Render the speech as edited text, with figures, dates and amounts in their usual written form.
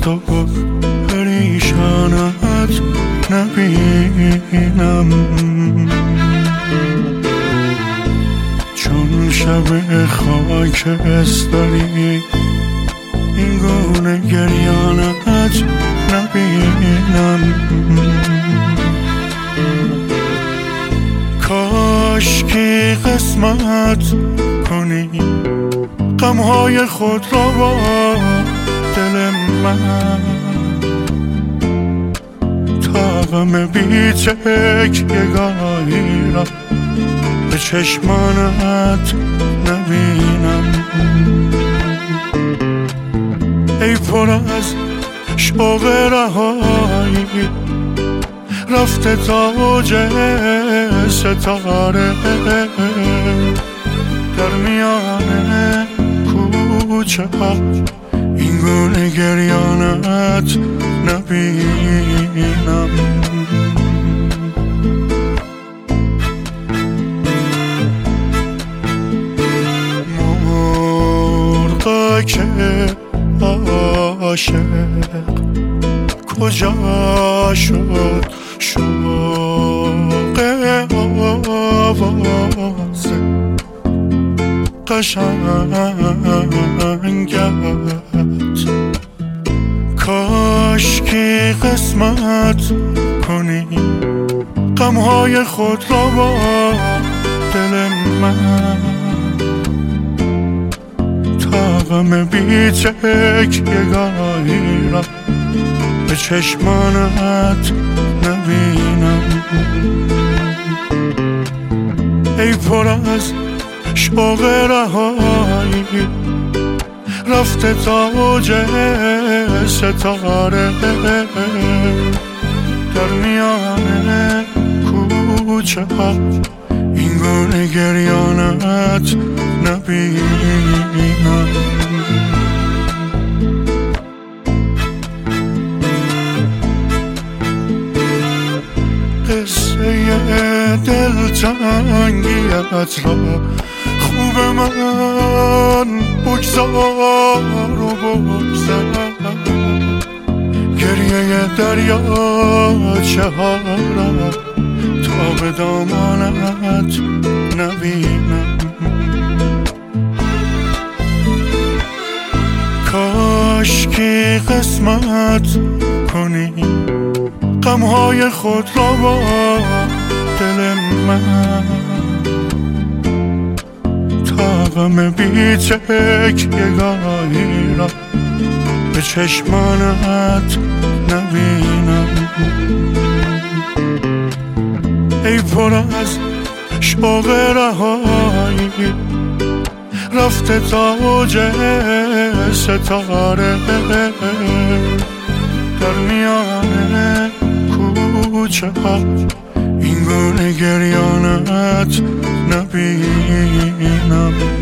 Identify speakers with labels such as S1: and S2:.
S1: تو پریشانت نبینم، چون شب خاکستری این گونه گریانت نبینم. کاش که قسمت کنی غمهای خود را با دل من، تا غم بی تکیه‌گاهی را به چشمانت نبینم. ای پر از شوق رهایی رفته تا اوج ستاره، در میان کوچه ها این گونه گریانت نبینم. مرغا که عاشق کجا شد، شوق آواز قشنگت. کاش که قسمت کنی غمهای خود را با دل من، تا غم بی تکیه‌گاهی را به چشمانت نبینم. ای پر از شوق رهایی رفته تا اوج ستاره، در میان کوچه ها این گونه گریانت نبینم. قصه دلتنگیت را خوب من بگذار و بگذر، گریه دریاچه ها را تا به دامانت نبینم. کاش که قسمت کنی غمهای خود را با دل من، تا غم بی تکیه‌گاهی را به چشمانت نبینم. ای پر از شوق رهایی رفته تا اوج ستاره، در میان کوچه ها این گونه گریانت نبینم.